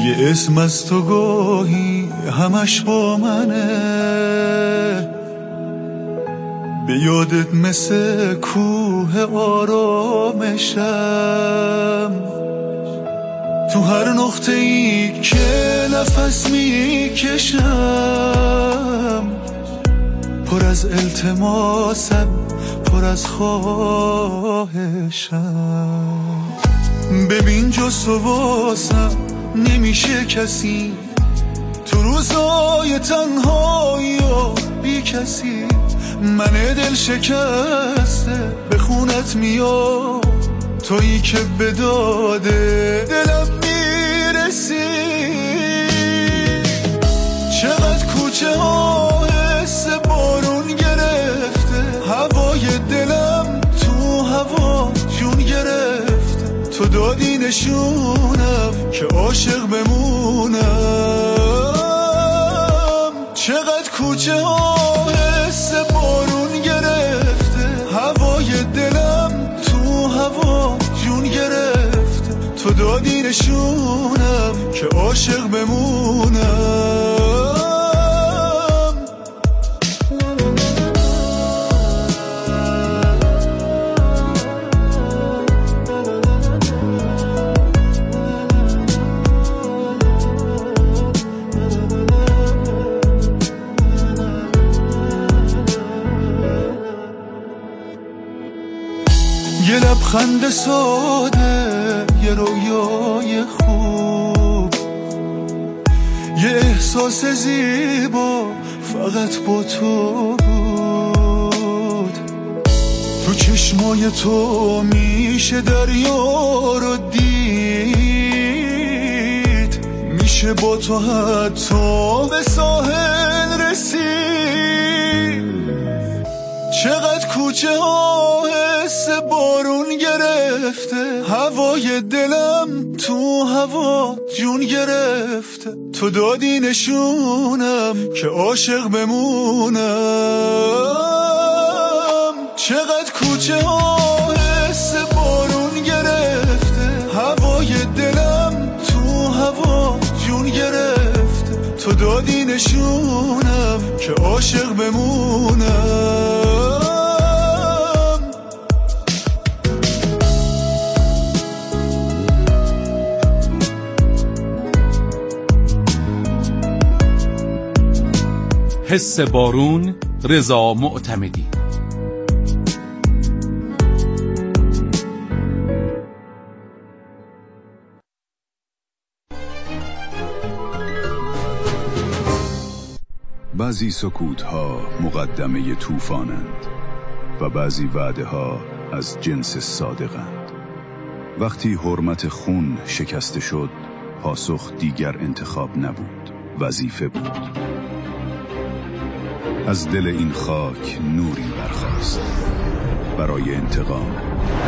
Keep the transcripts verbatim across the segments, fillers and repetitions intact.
یه اسم از تو گاهی همش با منه، به یادت مثل کوه آرامشم، تو هر نقطه ای که نفس میکشم، پر از التماسم، پر از خواهشم. ببین جز تو واسم نمیشه کسی، تو روزای تنهایی و بی کسی، من دل شکسته به خونت میام، تویی که به داده دلم میرسی. چقدر کوچه ها حس بارون گرفته، هوای دلم تو هوا جون گرفته، تو دادی نشونم که عاشق بمونم. چقدر کوچه ها حس بارون گرفته، هوای دلم تو هوا جون گرفته، تو دادی نشونم که عاشق بمونم. یه لبخند ساده، یه رویای خوب، یه احساس زیبا فقط با تو بود. تو چشمای تو میشه دریا رو دید، میشه با تو حتی به ساحل رسید. چقدر کوچه ها حس بارون گرفته، هوای دلم تو هوا جون گرفته، تو دادی نشونم که عاشق بمونم. چقدر کوچه ها حس بارون گرفته، هوای دلم تو هوا جون گرفته، تو دادی نشونم که عاشق بمونم. حس بارون، رضا معتمدی. بعضی سکوت‌ها مقدمه طوفانند و بعضی وعده‌ها از جنس صادقند. وقتی حرمت خون شکسته شد، پاسخ دیگر انتخاب نبود، وظیفه بود. از دل این خاک نوری برخاست، برای انتقام،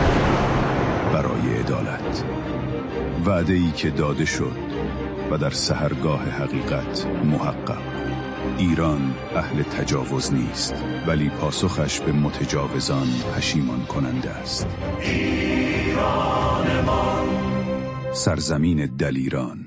برای عدالت. وعده‌ای که داده شد و در سحرگاه حقیقت محقق. ایران اهل تجاوز نیست، ولی پاسخش به متجاوزان پشیمان کننده است. ایران ما، سرزمین دلیران.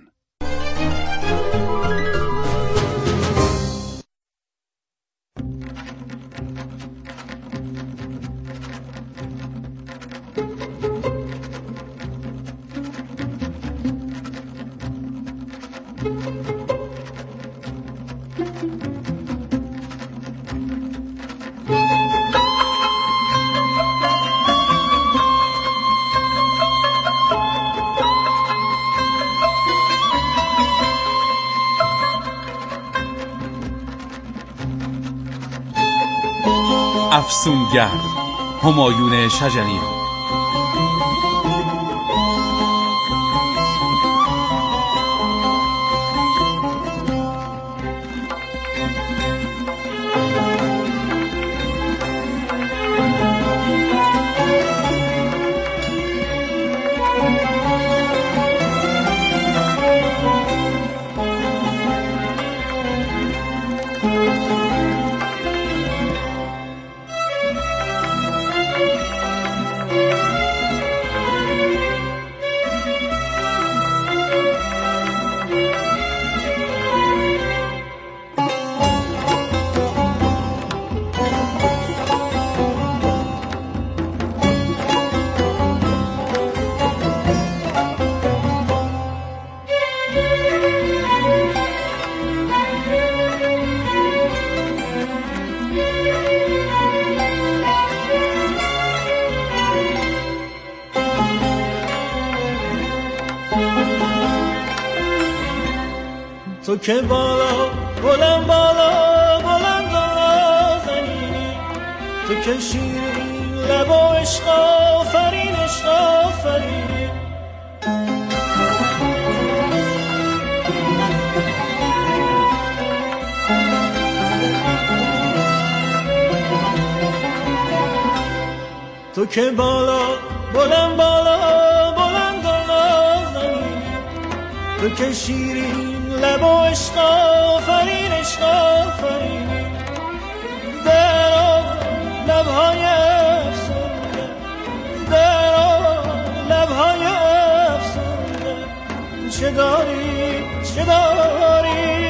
افسونگر همایون شجریان. تو که بالا بلند بالا بلند نازنینی، تو که شیرین لب و عشق آفرین عشق آفرینی. تو که بالا بلند بالا بلند نازنینی، تو که شیرین لب و عشق آفرین عشق آفرینی. در لبهای افسونده، در لبهای افسونده، چه داری چه داری؟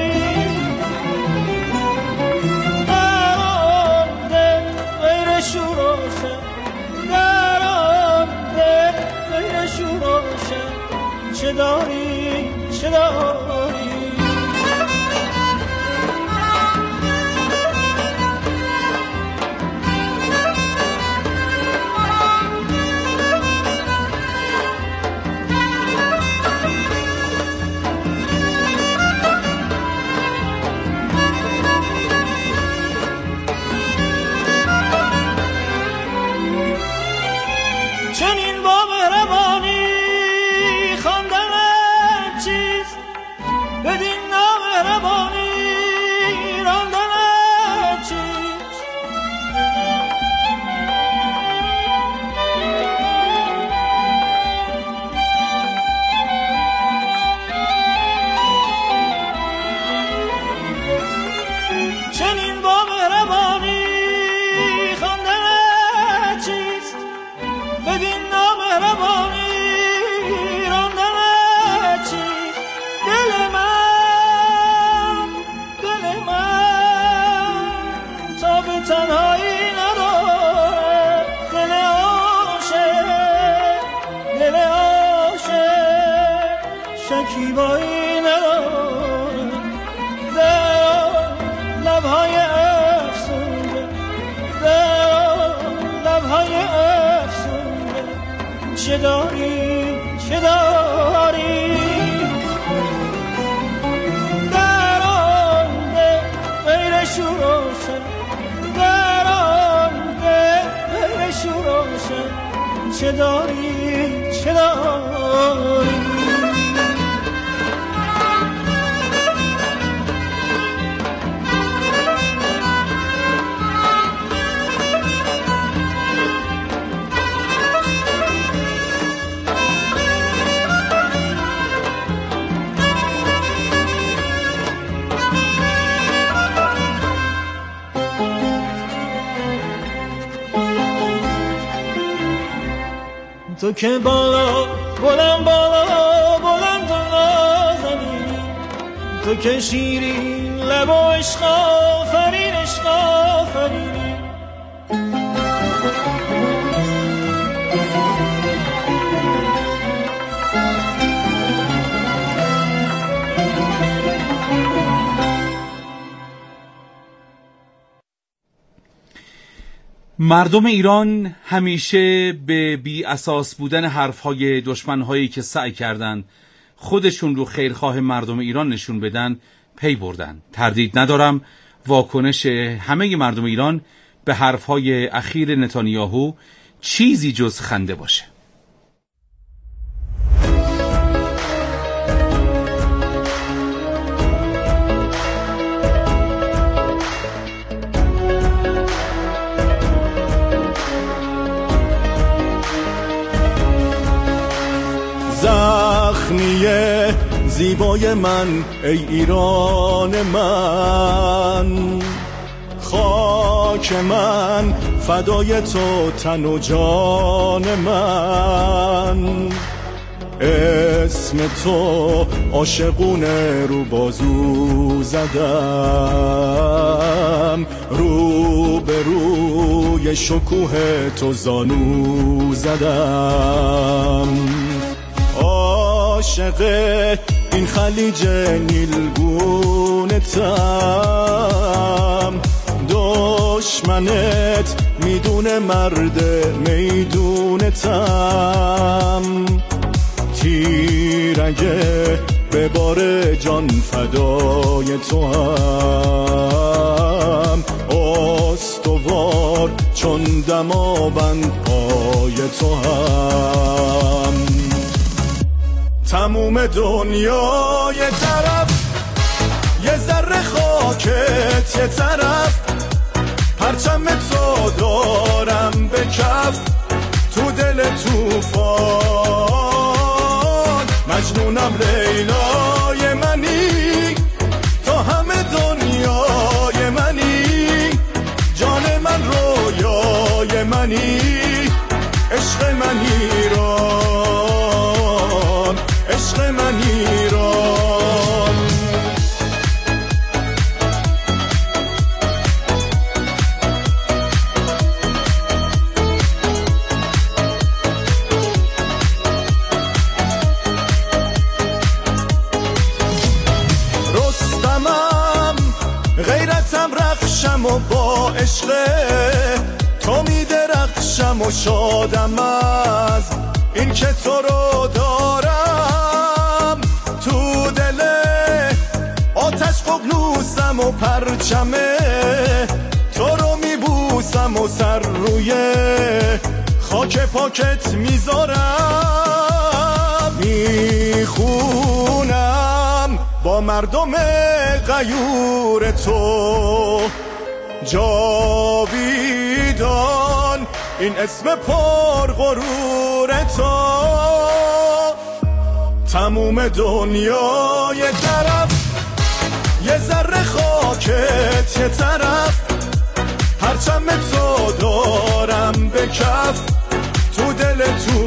در آن دل غیر شوروشه، در آن دل غیر شوروشه، چه داری چه داری؟ چنین با مهربانی خواندن چیست، بدین نامهربانی راندن چیست. چنین با مهربانی خواندن چیست، بدین نامهربانی راندن چیست. دل من دل من تا به تنهایی نداره، دل عاشق دل عاشق شکیبایی نداره. در لبهای افسونده، در لبهای افسونده، چه داری چه داری؟ در آن دل غیر شوروشه، در آن دل غیر شوروشه، چه داری چه داری؟ تو که بالا بلند بالا بلند نازنینی، تو که شیرین لب و عشق آفرین عشق آفرینی. مردم ایران همیشه به بی اساس بودن حرفهای دشمنهایی که سعی کردند خودشون رو خیرخواه مردم ایران نشون بدن پی بردن. تردید ندارم واکنش همه مردم ایران به حرفهای اخیر نتانیاهو چیزی جز خنده باشه. زخمیه زیبای من ای ایران من، خاک من فدای تو تن و جان من. اسم تو عاشقونه رو بازو زدم، رو به روی شکوه تو زانو زدم. عاشق این خلیج نیلگونتم، دشمنت میدونه مرد میدونتم. تیر اگه به بار جان فدای تو هم، استوار چون دماوند پای تو هم. تموم دنیا یه طرف، یه ذره خاکت یه طرف، پرچم تو دارم به کف، تو دل توفان مجنونم لیلای منی، تو همه دنیای منی، جان من رویای منی، عشق من ایران، عشق من ایران. رستمم غیرتم رخشم و با عشق تو می درخشم و شادم از این که تو رو دارم، تو دل آتش ققنوسم و پرچمه تو رو می بوسم و سر روی خاک پاکت میذارم، میخونم با مردم غیور تو جاویدان این اسم پر غرور تو. تموم دنیا یه طرف، یه ذره خاکت یه طرف، پرچم تو دارم به کف، تو دل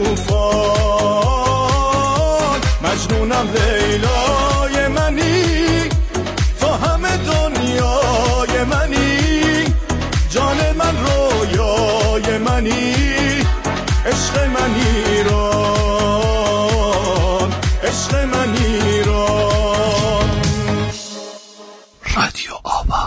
توفان مجنونم لیلای منی، تو همه دنیای منی، جان من رویای منی، عشق من ایران، عشق من ایران. رادیو آوا.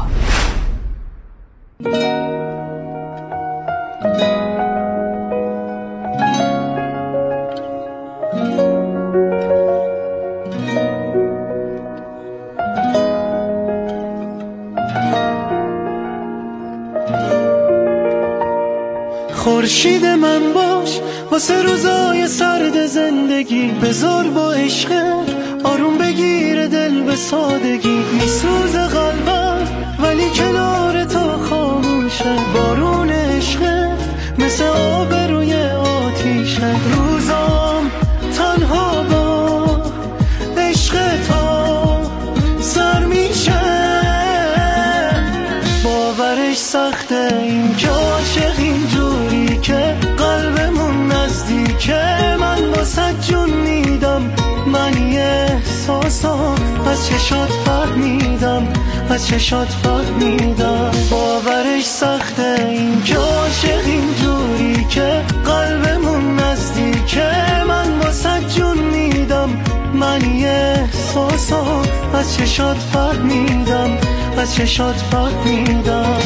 خورشید من باش واسه روزای سرد زندگی، بذار با عشق آروم بگیر دل به سادگی، میسوز قلبم ولی کنار تو خاموشه، بارون عشق مثل آب روی آتیشه، روزام تنها با عشق تو سر میشه، باورش سخته این که عاشق اینجوری که قلبمون نزدیکه، من واسه جون میدم من یه احساسم، از چشات فهمیدم از چشات فهمیدم، باورش سخته این که عاشق اینجوری که قلبمون نزدیکه، من واسه جون میدم من یه احساسم، از چشات فهمیدم از چشات فهمیدم.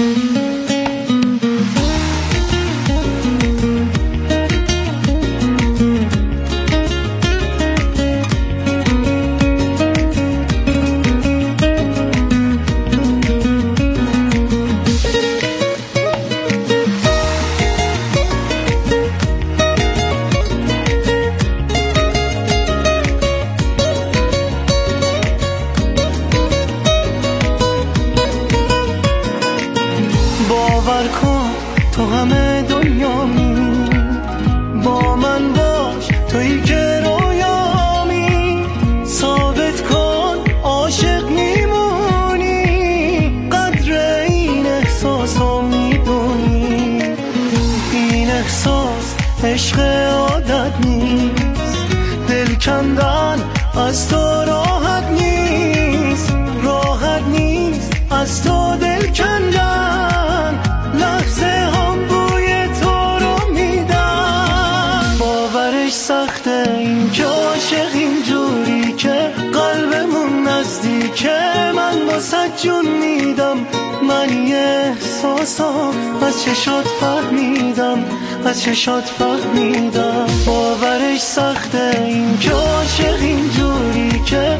باور کن تو همه دنیامی، با من باش تویی که رویامی، ثابت کن عاشق میمونی، قدر این احساسو میدونی، این احساس عشق عادت نیست، دل کندن از تو راحت نیست، راحت نیست از تو دل کندن، لحظه هم بوی تو رو میدن، باورش سخته این که عاشق اینجوری که قلبمون نزدیکه، من واسه جون میدم من یه احساسم، از چشات فهمیدم از چشات فهمیدم، باورش سخته این که عاشق اینجوری که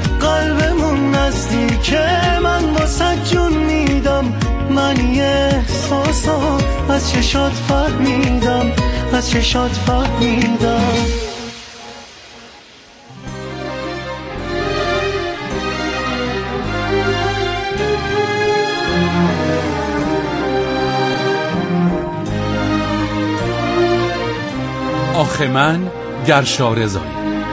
از چشات فهمیدم، از چشات فهمیدم. آخه من گرشا رضایی.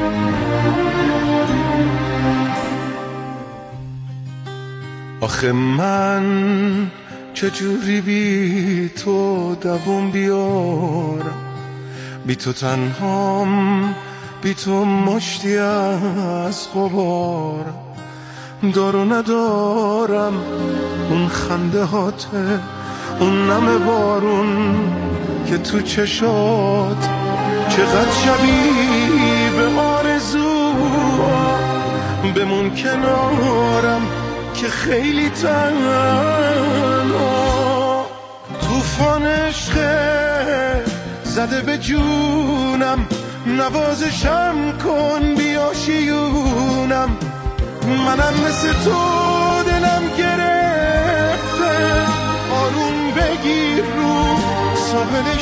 آخه من چجوری بی تو دووم بیارم، بی تو تنهام، بی تو مشتی از غبار. دارو ندارم اون خنده هاته، اون نم بارون که تو چشات، چقدر شبیه به آرزو. بمون کنارم که خیلی تنها. طوفان عشق زده به جونم، نوازشم کن بیا شیونم. منم مثل تو دلم گرفته، آروم بگیر رو ساحل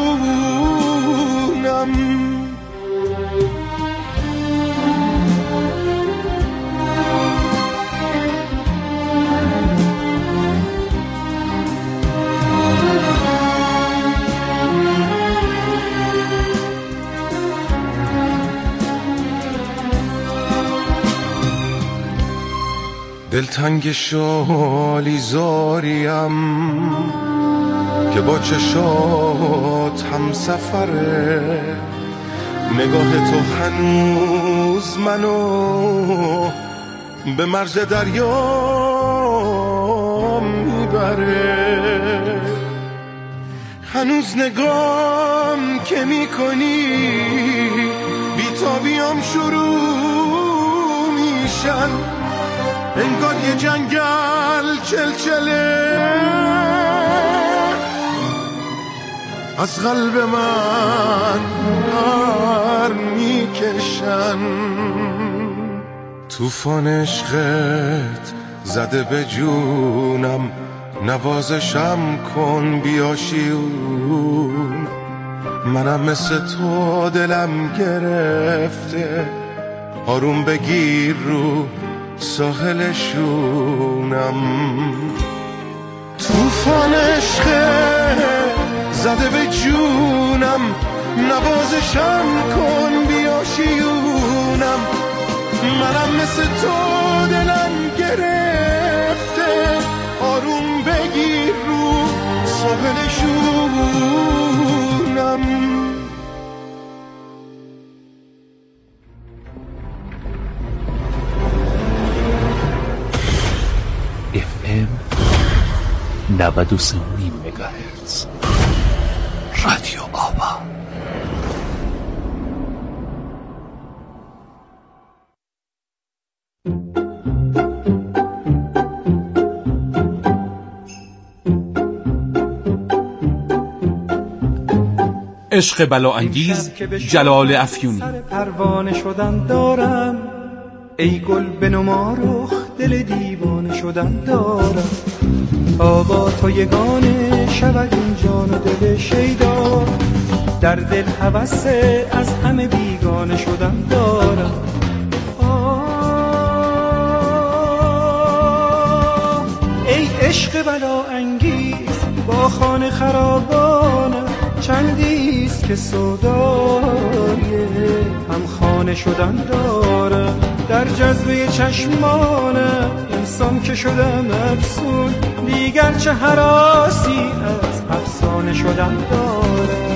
شونم. دلتنگ شالی زاریم که با چشات هم سفره. نگاه تو هنوز منو به مرز دریا میبره. هنوز نگام که میکنی بیتابیام شروع میشن. انگار یه جنگل چلچله از قلب من پر میکشن. طوفان عشقت زده به جونم، نوازشم کن بیا شیون. منم مثل تو دلم گرفته، آروم بگیر رو ساحل شونم. طوفان عشق زده به جونم، نوازشم کن بیا شیونم. منم مثل تو دلم گرفته، آروم بگیر رو ساحل شونم. اف ام نود و سه و نیم مگاهرتز رادیو آوا. عشق بلا انگیز جلال افیونی. پروانه شدن دارم ای گل به نما رخ، دل دیوانه شدن دارم. آبا تو یگانه شود این جان و دل شیدا، در دل هوس از همه بیگانه شدن دارم. آه ای عشق بلا انگیز با خانه خرابانم، چندیست که سودای هم خانه شدن دارم. در جذبه چشمانم انسان که شدم افسون، دیگر چه هراسی از افسانه شدن دارم.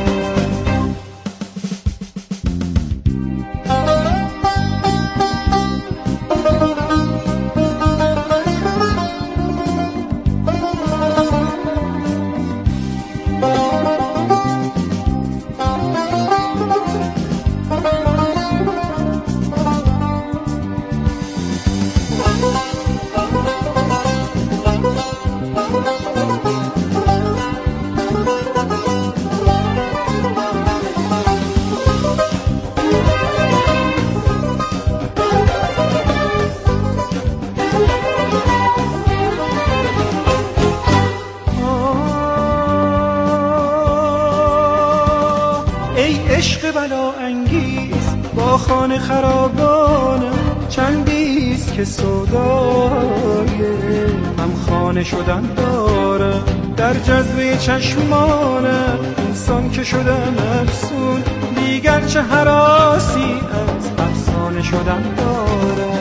بلا انگیز با خانه خرابانم، چندیست که سودای هم خانه شدن دارم. در جذبه چشمانم انسان که شدم افسون، دیگر چه هراسی از افسانه شدن دارم.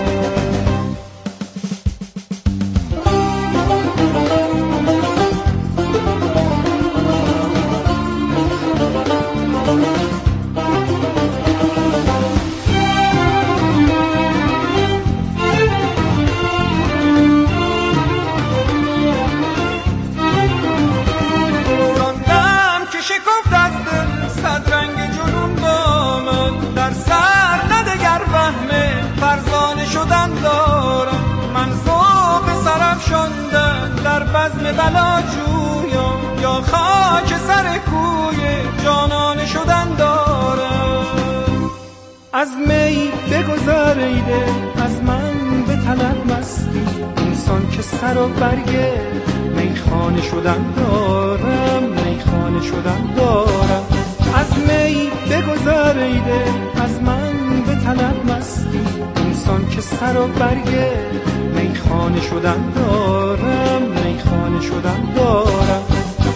بلا جویم یا خاک سر کوی جانانه شدن دارم. از می بگذریده از من به طلب مستی، انسان که سر و برگ میخانه شدن دارم، میخانه شدن دارم. از می بگذریده از من به طلب مستی، انسان که سر و برگ میخانه شدن دارم، میخانه شدن دارم.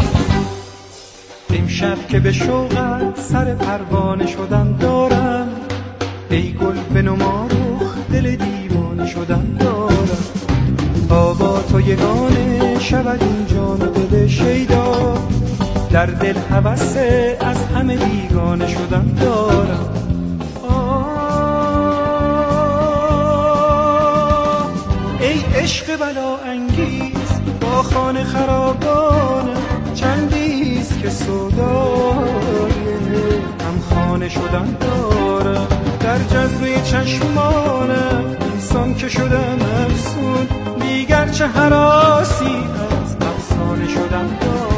امشب که به شوقت سر پروانه شدن دارم، ای گل بنما رخ دل دیوانه شدن دارم. تا با تو یگانه شود این جان و دل شیدا، در دل هوس از همه بیگانه شدن دارم. ای عشق بلا انگیز با خانه خرابانم، چندیست که سودای هم خانه شدن دارم. در جذبه چشمانم انسان که شدم افسون، دیگر چه هراسی از افسانه شدن دارم.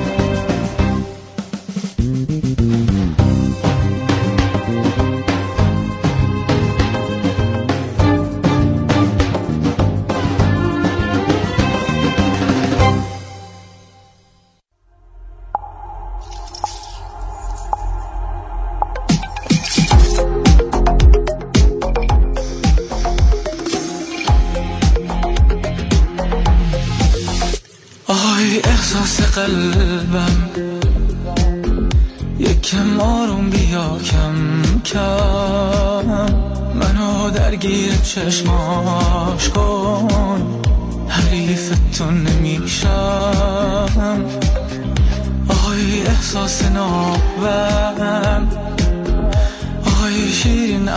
احساس قلبم یکم آروم بیا کم کم، منو درگیر چشماش کن، حریفتون نمیشم. آی احساس نابم، آی شیرین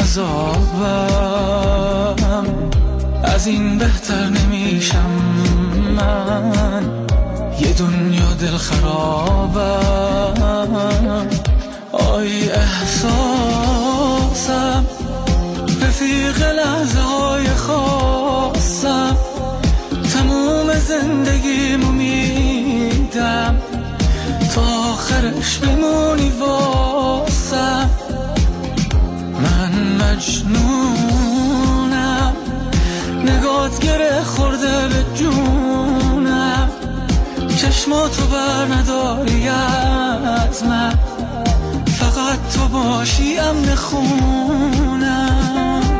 عذابم، از این بهتر نمیشم من، یه دنیا دل خرابم. آی احساسم رفیق لحظه های خاصم، تموم زندگیمو میدم تا آخرش بمونی واسم. من مجنونم نگات گره خورده به جونم، چشماتو بر نداری از من، فقط تو باشی امن خونم.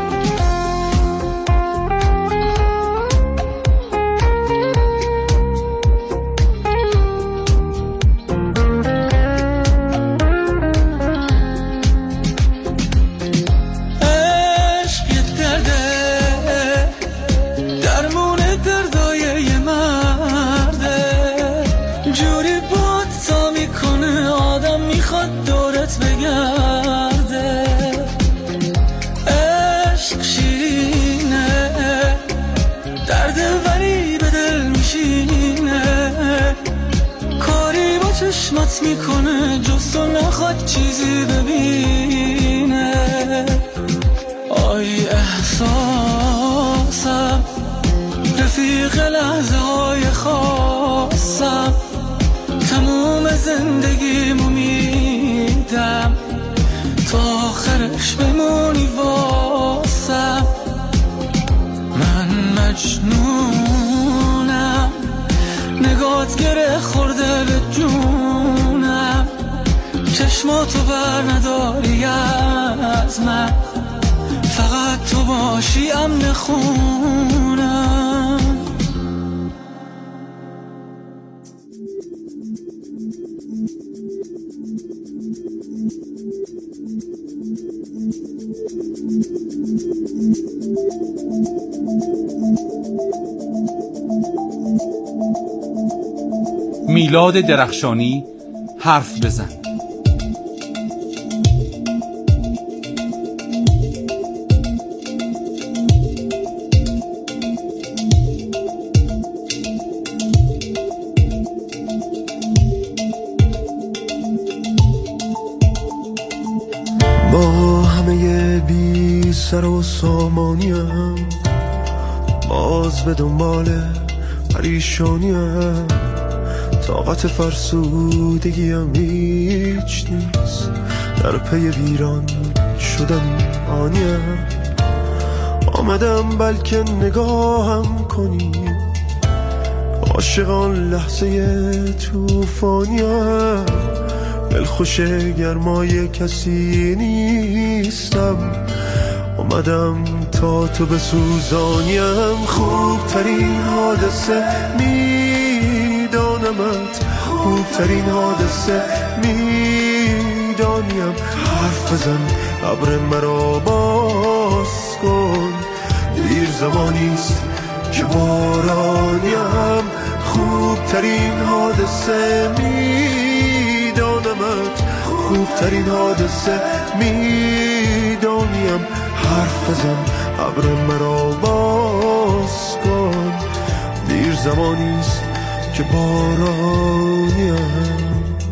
عشق یه درده درمون دردای یه مرده، جوری بود تا میکنه آدم میخواد دورت بگرده. عشق شیرینه درده ولی به دل میشینه، کاری با چشمات میکنه جز تو نخواد چیزی ببینه. آی احساسم رفیق لحظه های خاصم، تموم زندگیمو میدم تا آخرش بمونی واسم. من مجنونم نگات گره خورده به جونم، چشم چشم تو بر نداری از من، فقط تو باشی امن خونم. میلاد درخشانی، حرف بزن. با همه بی سر و سامانیم، باز به دنبال پریشانیم. طاقت فرسودگیم هیچ نیست، در پی ویران شدن آنیم. آمدم بلکه نگاهم کنی، عاشقان لحظه توفانیم. دلخوش گرمای کسی نیستم، آمدم تا تو بسوزانیم. خوبترین حادثه میدانمت، خوبترین حادثه میدانیم. حرف بزن ابر مرا باز کن، دیر زمانیست که بارانیم. خوبترین حادثه میدانمت، خوبترین حادثه میدانیم. حرف بزن ابر مرا باز کن، دیر زمانیست که بارانیم.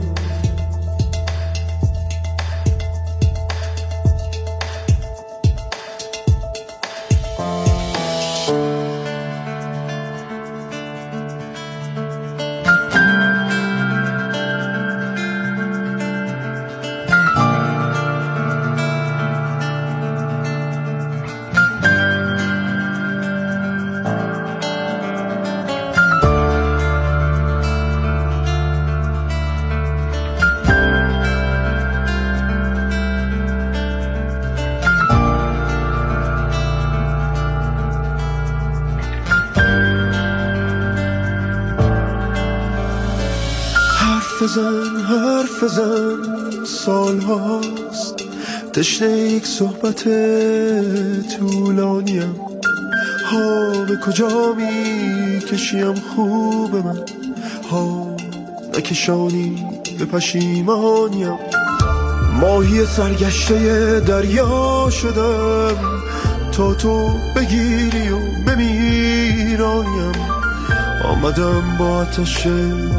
حرف بزن حرف بزن، سال هاست تشنه یک صحبت طولانیم. ها به کجا می کشیم خوب من، ها نکشانی به پشیمانیم. ماهی سرگشته دریا شدم تا تو بگیری و بمیرانیم. آمدم با آتش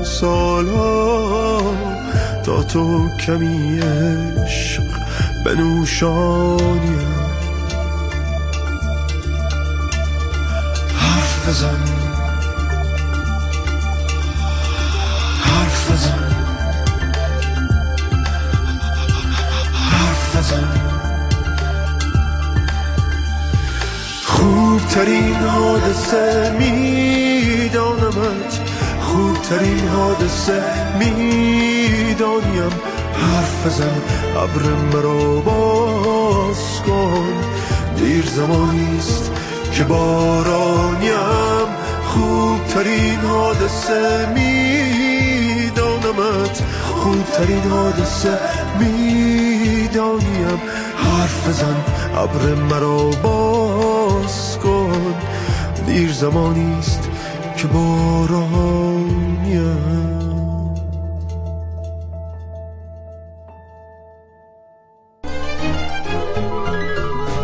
سالها تا تو کمی عشق بنوشانیم. حرف بزن حرف بزن حرف بزن. خوبترین حادثه میدانمت، خوبترین حادثه میدانیم. حرف بزن ابر مرا باز کن، دیر زمانیست که بارانیم. خوبترین حادثه میدانمت، خوبترین حادثه میدانیم. حرف بزن ابر مرا باز کن، دیر زمانیست که بارانیم.